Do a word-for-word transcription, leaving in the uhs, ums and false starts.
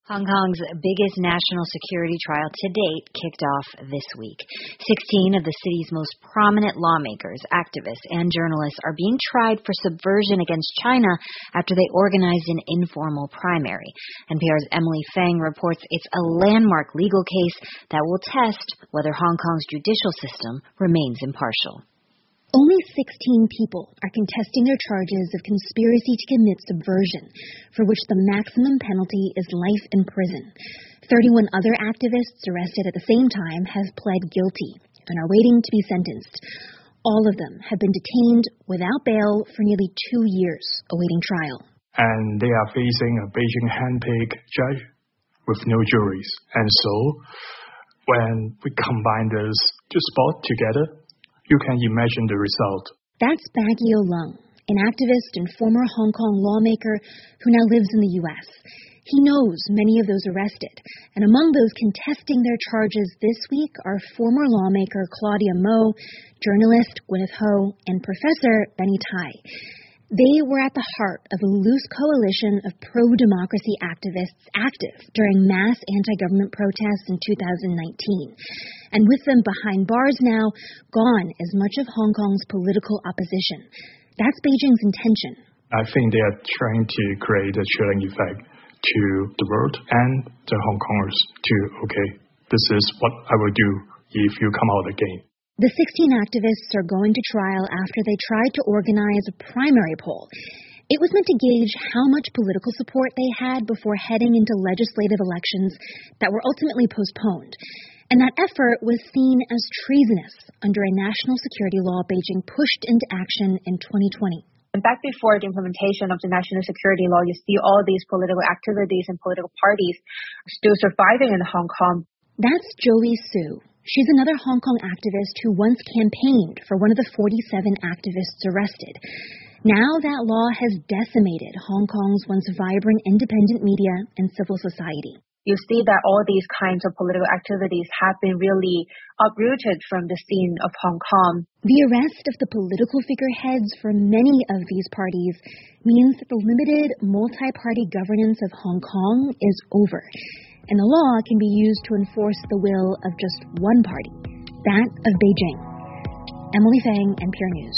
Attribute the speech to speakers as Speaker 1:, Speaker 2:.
Speaker 1: Hong Kong's biggest national security trial to date kicked off this week. Sixteen of the city's most prominent lawmakers, activists, and journalists are being tried for subversion against China after they organized an informal primary. N P R's Emily Feng reports it's a landmark legal case that will test whether Hong Kong's judicial system remains impartial.
Speaker 2: Only sixteen people are contesting their charges of conspiracy to commit subversion, for which the maximum penalty is life in prison. thirty-one other activists arrested at the same time have pled guilty and are waiting to be sentenced. All of them have been detained without bail for nearly two years, awaiting trial.
Speaker 3: And they are facing a Beijing handpicked judge with no juries. And so, when we combine those two spots together, you can imagine the result.
Speaker 2: That's Baguio Lung, an activist and former Hong Kong lawmaker who now lives in the U S. He knows many of those arrested, and among those contesting their charges this week are former lawmaker Claudia Mo, journalist Gwyneth Ho, and Professor Benny Tai. They were at the heart of a loose coalition of pro-democracy activists active during mass anti-government protests in two thousand nineteen. And with them behind bars now, gone is much of Hong Kong's political opposition. That's Beijing's intention.
Speaker 3: I think they are trying to create a chilling effect to the world and the Hong Kongers to, okay, this is what I will do if you come out again.
Speaker 2: The sixteen activists are going to trial after they tried to organize a primary poll. It was meant to gauge how much political support they had before heading into legislative elections that were ultimately postponed. And that effort was seen as treasonous under a national security law Beijing pushed into action in twenty twenty.
Speaker 4: And back before the implementation of the national security law, you see all these political activities and political parties still surviving in Hong Kong.
Speaker 2: That's Joey Su. She's another Hong Kong activist who once campaigned for one of the forty-seven activists arrested. Now that law has decimated Hong Kong's once vibrant independent media and civil society.
Speaker 4: You see that all these kinds of political activities have been really uprooted from the scene of Hong Kong.
Speaker 2: The arrest of the political figureheads for many of these parties means that the limited multi-party governance of Hong Kong is over, and the law can be used to enforce the will of just one party, that of Beijing. Emily Feng, N P R News.